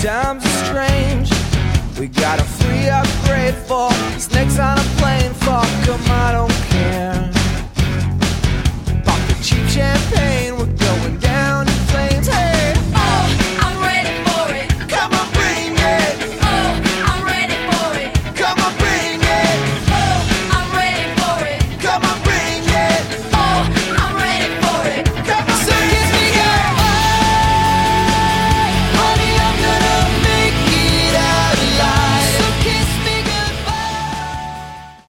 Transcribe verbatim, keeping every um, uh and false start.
times are strange. We got a free upgrade for snakes on a plane. Fuck 'em, I don't